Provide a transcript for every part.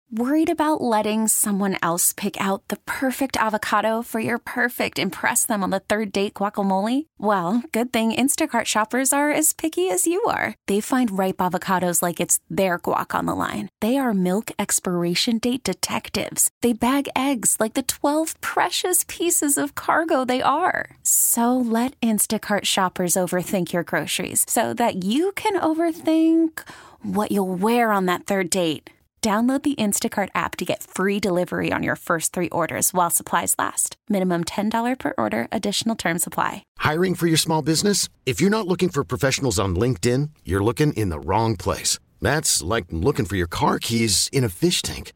Worried about letting someone else pick out the perfect avocado for your perfect impress them on the third date guacamole? Well, good thing Instacart shoppers are as picky as you are. They find ripe avocados like it's their guac on the line. They are milk expiration date detectives. They bag eggs like the 12 precious pieces of cargo they are. So let Instacart shoppers overthink your groceries so that you can overthink what you'll wear on that third date. Download the Instacart app to get free delivery on your first 3 orders while supplies last. Minimum $10 per order. Additional terms apply. Hiring for your small business? If you're not looking for professionals on LinkedIn, you're looking in the wrong place. That's like looking for your car keys in a fish tank.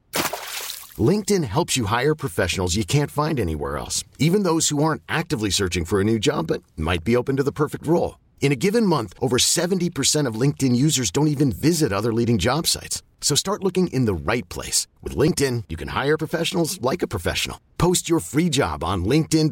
LinkedIn helps you hire professionals you can't find anywhere else, even those who aren't actively searching for a new job but might be open to the perfect role. In a given month, over 70% of LinkedIn users don't even visit other leading job sites. So start looking in the right place. With LinkedIn, you can hire professionals like a professional. Post your free job on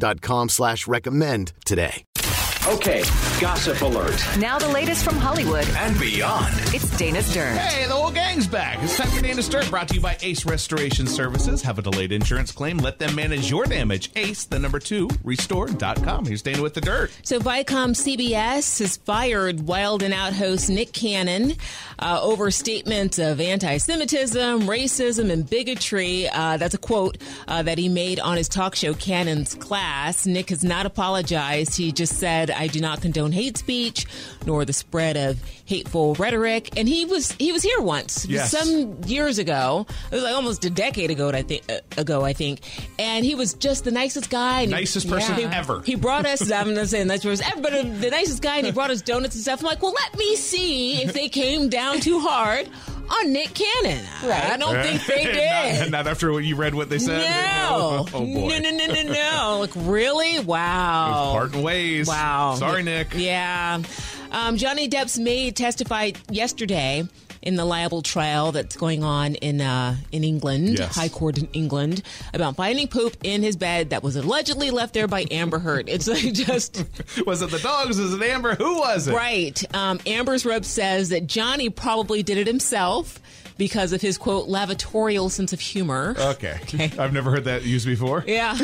linkedin.com/recommend today. Okay, gossip alert. Now the latest from Hollywood and beyond. It's Dana Stern. Hey, the whole gang's back. It's time for Dana Stern, brought to you by Ace Restoration Services. Have a delayed insurance claim? Let them manage your damage. Ace, the number 2, restore.com. Here's Dana with the dirt. So Viacom CBS has fired Wild and Out host Nick Cannon over statements of anti-Semitism, racism, and bigotry. That's a quote that he made on his talk show, Cannon's Class. Nick has not apologized. He just said, I do not condone hate speech nor the spread of hateful rhetoric. And he was here once, some years ago. It was like almost a decade ago, I think. And he was just the nicest guy. Nicest person ever. He brought us, I'm not saying nice person ever, but the nicest guy, and he brought us donuts and stuff. I'm like, well, let me see if they came down too hard on Nick Cannon. Right. I don't think they did. Not after what you read what they said? No. Oh, boy. No. Like, really? Wow. Parting ways. Wow. Sorry, Nick. Yeah. Johnny Depp's maid testified yesterday in the libel trial that's going on in England, High Court in England, about finding poop in his bed that was allegedly left there by Amber Heard. It's like just... Was it the dogs? Was it Amber? Who was it? Right. Amber's rep says that Johnny probably did it himself because of his, quote, lavatorial sense of humor. Okay. I've never heard that used before. Yeah.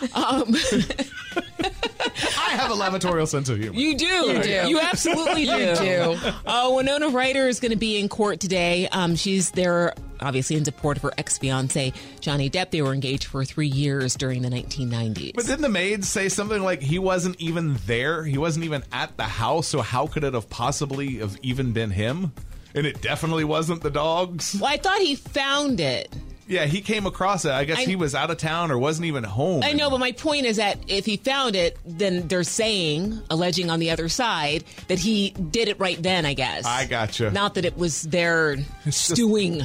I have a lavatorial sense of humor. You do. You absolutely do. Winona Ryder is going to be in court today. She's there, obviously, in support of her ex-fiancé, Johnny Depp. They were engaged for 3 years during the 1990s. But didn't the maid say something like he wasn't even there? He wasn't even at the house, so how could it have possibly have even been him? And it definitely wasn't the dogs? Well, I thought he found it. Yeah, he came across it. I guess he was out of town or wasn't even home. I know, but my point is that if he found it, then they're alleging on the other side, that he did it right then, I guess. I gotcha. Not that it was there stewing.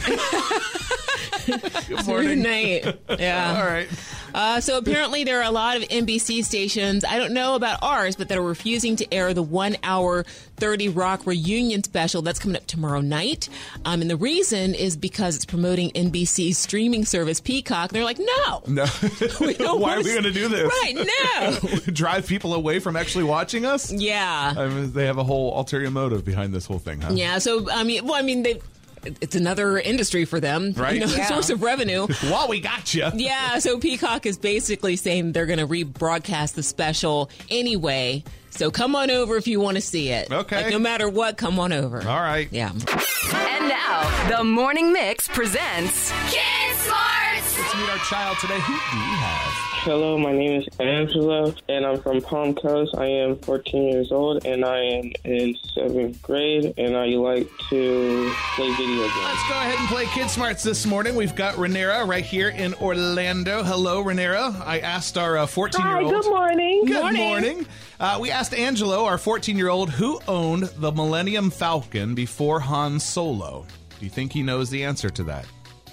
Good morning. Night. Yeah. All right. So apparently there are a lot of NBC stations, I don't know about ours, but that are refusing to air the 1 hour 30 Rock reunion special that's coming up tomorrow night. And the reason is because it's promoting NBC's streaming service, Peacock. And they're like, no. Why are we going to do this? Right, no. Drive people away from actually watching us? Yeah. They have a whole ulterior motive behind this whole thing, huh? Yeah, so, it's another industry for them, right? Source of revenue. Well, we got you. Yeah, so Peacock is basically saying they're going to rebroadcast the special anyway. So come on over if you want to see it. Okay. Like, no matter what, come on over. All right. Yeah. And now, the Morning Mix presents Kid Smarts! Let's meet our child today. Who do we have? Hello, my name is Angela, and I'm from Palm Coast. I am 14 years old, and I am in 7th grade, and I like to play video games. Let's go ahead and play Kid Smarts this morning. We've got Renera right here in Orlando. Hello, Renera. I asked our 14-year-old... Hi, good morning. Good morning. We asked Angelo, our 14-year-old, who owned the Millennium Falcon before Han Solo. Do you think he knows the answer to that?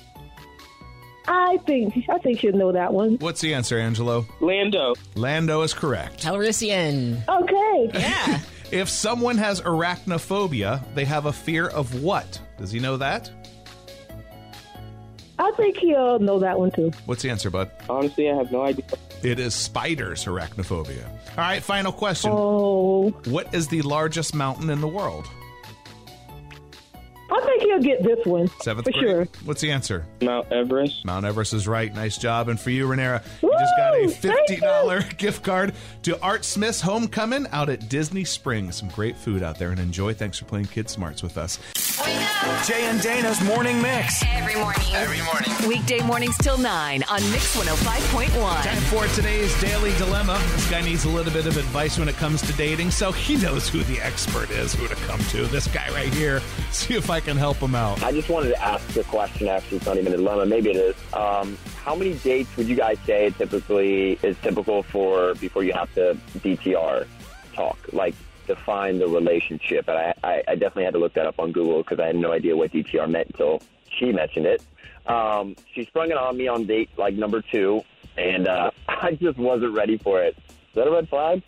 I think you'll know that one. What's the answer, Angelo? Lando. Lando is correct. Calrissian. Okay. Yeah. If someone has arachnophobia, they have a fear of what? Does he know that? I think he'll know that one, too. What's the answer, bud? Honestly, I have no idea. It is spiders, arachnophobia. All right, final question. Oh. What is the largest mountain in the world? I think he'll get this one. 7th for grade. sure. What's the answer? Mount Everest. Mount Everest is right. Nice job. And for you, Renera, you just got a $50 gift card to Art Smith's Homecoming out at Disney Springs. Some great food out there, and enjoy. Thanks for playing Kid Smarts with us. Jay and Dana's Morning Mix. Every morning. Weekday mornings till 9 on Mix 105.1. Time for today's Daily Dilemma. This guy needs a little bit of advice when it comes to dating, so he knows who the expert is, who to come to. This guy right here. See if I can help him out. I just wanted to ask the question, actually. It's not even a dilemma. Maybe it is. How many dates would you guys say typically is typical for before you have to DTR talk? Like, define the relationship. And I definitely had to look that up on Google because I had no idea what DTR meant until she mentioned it. She sprung it on me on date, like, number 2, and I just wasn't ready for it. Is that a red flag?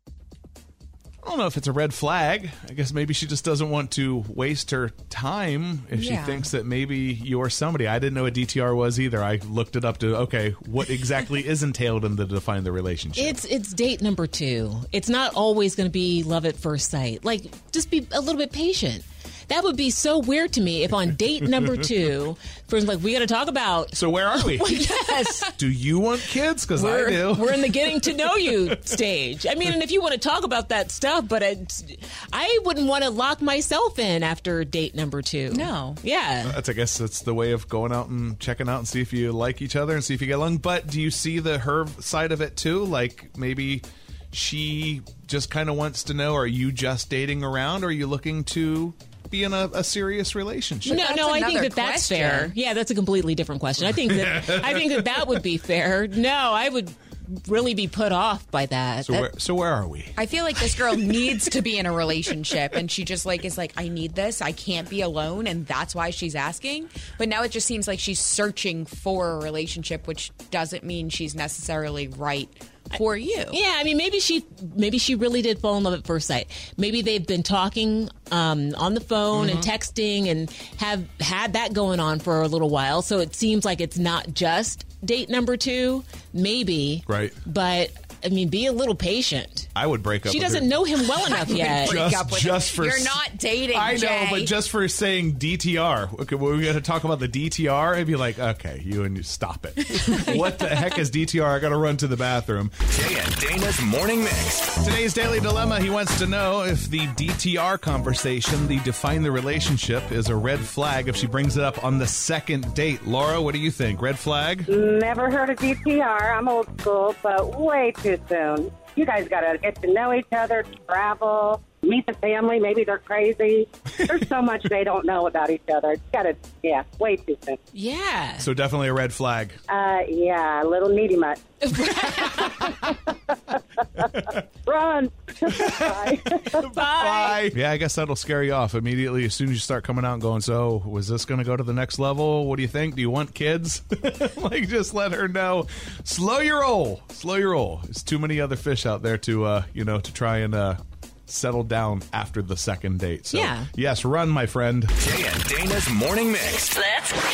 I don't know if it's a red flag. I guess maybe she just doesn't want to waste her time if she thinks that maybe you're somebody. I didn't know what DTR was either. I looked it up to, okay, what exactly is entailed in the define the relationship? It's date number 2. It's not always going to be love at first sight. Like, just be a little bit patient. That would be so weird to me if on date number 2, first, like, we got to talk about. So where are we? Yes. Do you want kids? Because I do. We're in the getting to know you stage. I mean, and if you want to talk about that stuff, but I wouldn't want to lock myself in after date number 2. No. Yeah. I guess that's the way of going out and checking out and see if you like each other and see if you get along. But do you see her side of it too? Like, maybe she just kind of wants to know, are you just dating around, or are you looking to be in a serious relationship? No, I think that's fair. Yeah, that's a completely different question. I think that would be fair. No, I would really be put off by that. So where are we? I feel like this girl needs to be in a relationship, and she just is like, I need this. I can't be alone, and that's why she's asking. But now it just seems like she's searching for a relationship, which doesn't mean she's necessarily right for you. Yeah, I mean, maybe she really did fall in love at first sight. Maybe they've been talking on the phone and texting and have had that going on for a little while. So it seems like it's not just date number 2, maybe. Right. But I mean, be a little patient. I would break up. She doesn't know him well enough yet. Just for you're not dating. I know, Jay. but just for saying DTR. Okay, well, we got to talk about the DTR. I'd be like, okay, you stop it. What the heck is DTR? I got to run to the bathroom. Jay and Dana's Morning Mix. Today's Daily Dilemma. He wants to know if the DTR conversation, the define the relationship, is a red flag if she brings it up on the second date. Laura, what do you think? Red flag? Never heard of DTR. I'm old school, but way too soon. You guys got to get to know each other, travel, meet the family. Maybe they're crazy. There's so much they don't know about each other. Way too soon. Yeah. So definitely a red flag. Yeah, a little needy mutt. Run. Bye. Bye. Yeah, I guess that'll scare you off immediately as soon as you start coming out and going, so was this going to go to the next level? What do you think? Do you want kids? Like, just let her know. Slow your roll. Slow your roll. There's too many other fish out there to try and settle down after the second date. So, yeah. Yes, run, my friend. Jay and Dana's Morning Mix. Let's go.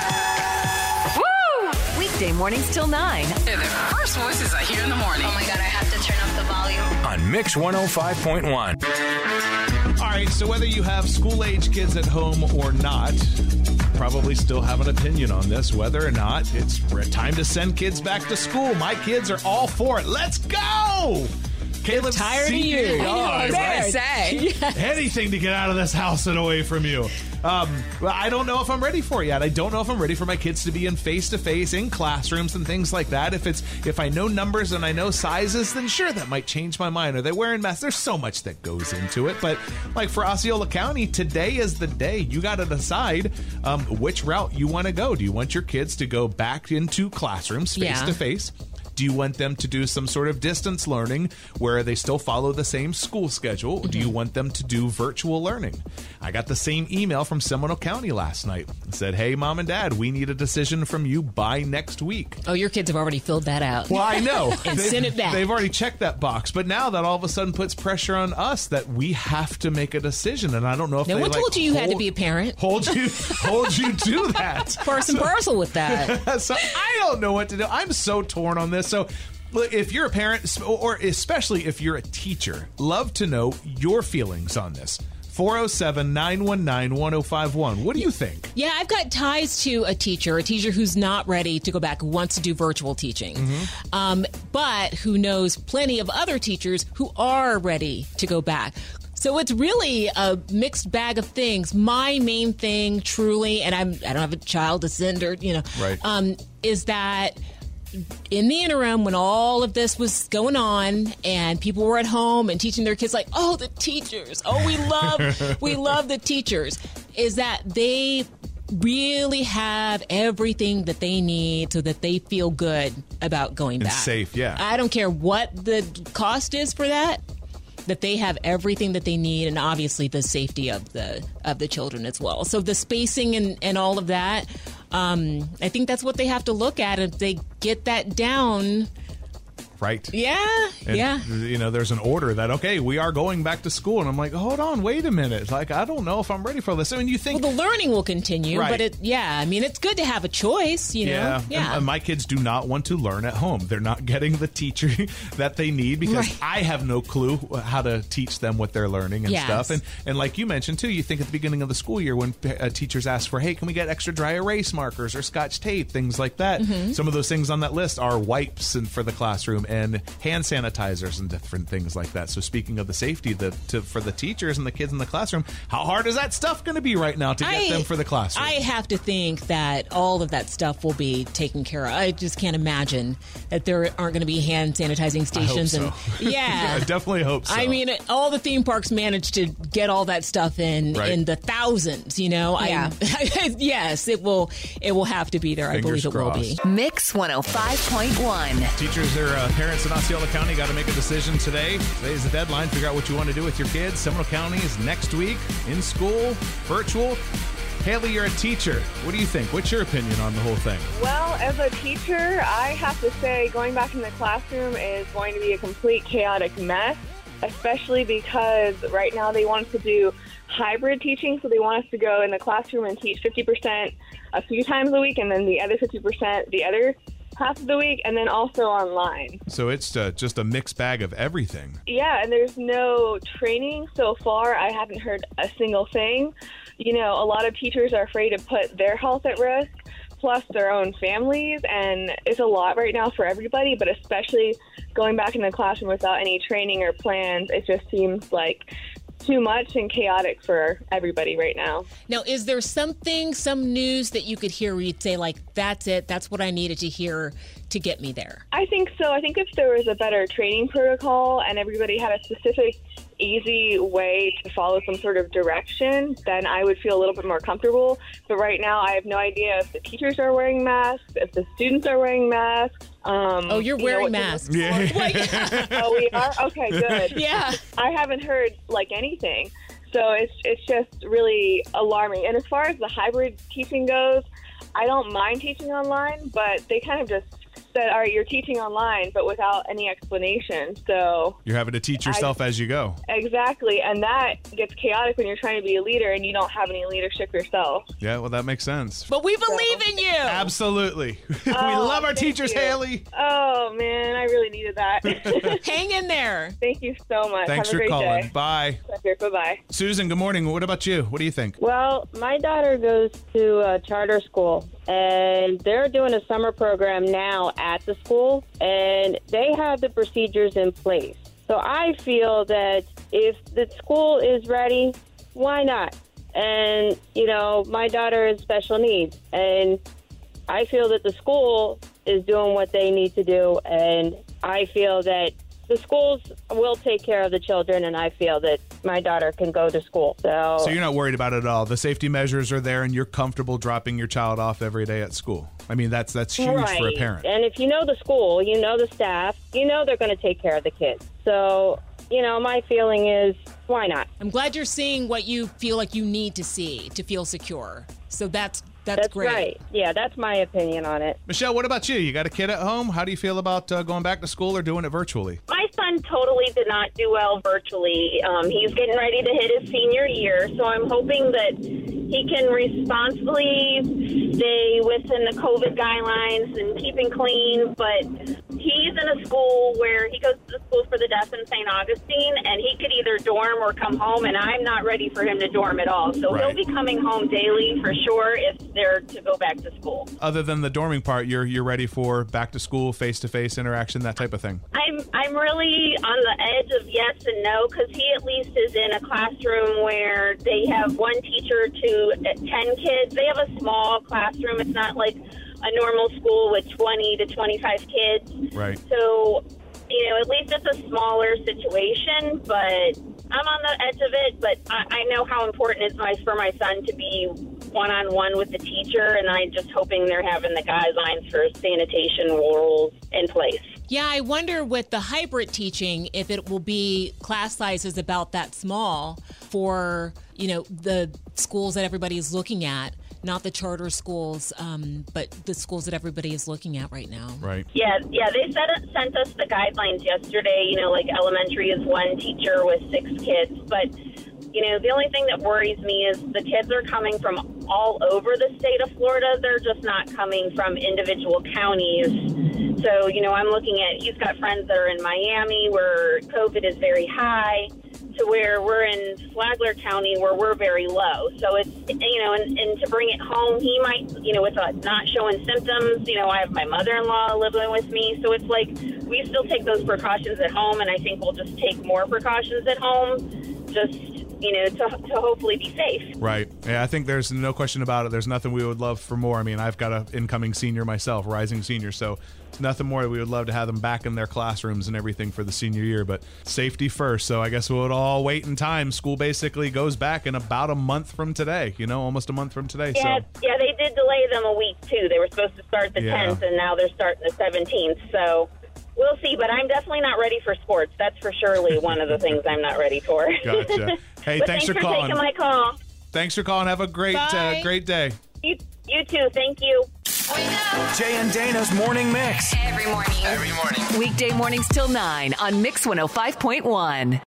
Woo! Weekday mornings till 9. They're the first voices I hear in the morning. Oh my God, I have to turn up the volume. On Mix 105.1. All right, so whether you have school-age kids at home or not, probably still have an opinion on this, whether or not it's time to send kids back to school. My kids are all for it. Let's go! Caleb's tired of you. I was going to say. Yes. Anything to get out of this house and away from you. Well, I don't know if I'm ready for it yet. I don't know if I'm ready for my kids to be in face-to-face, in classrooms and things like that. If I know numbers and I know sizes, then sure, that might change my mind. Are they wearing masks? There's so much that goes into it. But like for Osceola County, today is the day. You got to decide which route you want to go. Do you want your kids to go back into classrooms face-to-face? Do you want them to do some sort of distance learning where they still follow the same school schedule? Mm-hmm. Do you want them to do virtual learning? I got the same email from Seminole County last night. It said, hey, Mom and Dad, we need a decision from you by next week. Oh, your kids have already filled that out. Well, I know. And sent it back. They've already checked that box. But now that all of a sudden puts pressure on us that we have to make a decision. And I don't know if no one told you had to be a parent. Hold you to that. Part and parcel with that. So I don't know what to do. I'm so torn on this. So if you're a parent, or especially if you're a teacher, love to know your feelings on this. 407-919-1051. What do you think? Yeah, I've got ties to a teacher who's not ready to go back, who wants to do virtual teaching, but who knows plenty of other teachers who are ready to go back. So it's really a mixed bag of things. My main thing, truly, and I don't have a child to send or, is that in the interim, when all of this was going on and people were at home and teaching their kids, like, oh, the teachers, oh, we love the teachers, is that they really have everything that they need so that they feel good about going back. And safe, yeah. I don't care what the cost is for that they have everything that they need, and obviously the safety of the children as well. So the spacing and all of that, I think that's what they have to look at. If they get that down, right? Yeah, and, there's an order that, okay, we are going back to school. And I'm like, hold on, wait a minute. Like, I don't know if I'm ready for this. I mean, you think... Well, the learning will continue, right. But it's good to have a choice, Yeah. And my kids do not want to learn at home. They're not getting the teacher that they need because I have no clue how to teach them what they're learning and stuff. And like you mentioned, too, you think at the beginning of the school year when teachers ask for, hey, can we get extra dry erase markers or Scotch tape, things like that. Mm-hmm. Some of those things on that list are wipes for the classroom and hand sanitizers and different things like that. So speaking of the safety for the teachers and the kids in the classroom, how hard is that stuff going to be right now to get them for the classroom? I have to think that all of that stuff will be taken care of. I just can't imagine that there aren't going to be hand sanitizing stations. I hope so. Yeah. I definitely hope so. I mean, all the theme parks managed to get all that stuff in the thousands, Yeah. Yes, it will have to be there. Fingers I believe crossed. It will be. Mix 105.1. Teachers or parents in Osceola County got to make a decision today. Today's the deadline. Figure out what you want to do with your kids. Seminole County is next week in school, virtual. Haley, you're a teacher. What do you think? What's your opinion on the whole thing? Well, as a teacher, I have to say going back in the classroom is going to be a complete chaotic mess, especially because right now they want us to do hybrid teaching. So they want us to go in the classroom and teach 50% a few times a week and then the other 50% the other half of the week, and then also online. So it's just a mixed bag of everything. Yeah, and there's no training so far. I haven't heard a single thing. A lot of teachers are afraid to put their health at risk, plus their own families, and it's a lot right now for everybody, but especially going back in the classroom without any training or plans, it just seems like too much and chaotic for everybody right now. Now, is there some news that you could hear where you'd say, like, that's it, that's what I needed to hear to get me there? I think so. I think if there was a better training protocol and everybody had a specific, easy way to follow some sort of direction, then I would feel a little bit more comfortable. But right now, I have no idea if the teachers are wearing masks, if the students are wearing masks. You're wearing masks. Yeah. Oh, we are? Okay, good. Yeah. I haven't heard, anything. So it's just really alarming. And as far as the hybrid teaching goes, I don't mind teaching online, but they kind of just said, all right, you're teaching online, but without any explanation. So you're having to teach yourself as you go. Exactly. And that gets chaotic when you're trying to be a leader and you don't have any leadership yourself. Yeah, well, that makes sense. But we believe in you. Absolutely. We love our teachers, Haley. Oh, man, I really needed that. Hang in there. Thank you so much. Thanks Have a for great calling. Day. Bye. Okay, bye-bye. Susan, good morning. What about you? What do you think? Well, my daughter goes to a charter school, and they're doing a summer program now at the school, and they have the procedures in place. So I feel that if the school is ready, why not? And, my daughter has special needs, and I feel that the school is doing what they need to do, and I feel that the schools will take care of the children, and I feel that my daughter can go to school. So you're not worried about it at all. The safety measures are there, and you're comfortable dropping your child off every day at school. I mean, that's huge for a parent. And if you know the school, you know the staff, you know they're going to take care of the kids. So, my feeling is, why not? I'm glad you're seeing what you feel like you need to see to feel secure. So that's great. Right. Yeah, that's my opinion on it. Michelle, what about you? You got a kid at home? How do you feel about going back to school or doing it virtually? My son totally did not do well virtually. He's getting ready to hit his senior year, so I'm hoping that he can responsibly stay within the COVID guidelines and keeping clean, but he's in a school where he goes to the School for the Deaf in St. Augustine, and he could either dorm or come home, and I'm not ready for him to dorm at all. So he'll be coming home daily for sure if they're to go back to school. Other than the dorming part, you're ready for back to school, face-to-face interaction, that type of thing? I'm really on the edge of yes and no, because he at least is in a classroom where they have one teacher to 10 kids. They have a small classroom. It's not like a normal school with 20 to 25 kids. Right. So, at least it's a smaller situation, but I'm on the edge of it. But I know how important it is for my son to be one-on-one with the teacher, and I'm just hoping they're having the guidelines for sanitation rules in place. Yeah, I wonder with the hybrid teaching if it will be class sizes about that small for, the schools that everybody is looking at, not the charter schools, but the schools that everybody is looking at right now. Right. Yeah, they sent us the guidelines yesterday, like elementary is one teacher with 6 kids, but the only thing that worries me is the kids are coming from all over the state of Florida. They're just not coming from individual counties. So, I'm looking at, he's got friends that are in Miami where COVID is very high, to where we're in Flagler County where we're very low. So it's, and to bring it home, he might, with not showing symptoms, I have my mother-in-law living with me. So it's like, we still take those precautions at home, and I think we'll just take more precautions at home, just to hopefully be safe. Right. Yeah, I think there's no question about it. There's nothing we would love for more. I mean, I've got an incoming senior myself, rising senior, so it's nothing more. We would love to have them back in their classrooms and everything for the senior year, but safety first. So I guess we'll all wait in time. School basically goes back in about a month from today, almost a month from today. Yeah, they did delay them a week, too. They were supposed to start the 10th, and now they're starting the 17th, so we'll see, but I'm definitely not ready for sports. That's for surely one of the things I'm not ready for. Gotcha. Hey, thanks for calling. Taking my call. Thanks for calling. Have a great day. You too. Thank you. Jay and Dana's Morning Mix. Every morning. Every morning. Weekday mornings till 9 on Mix 105.1.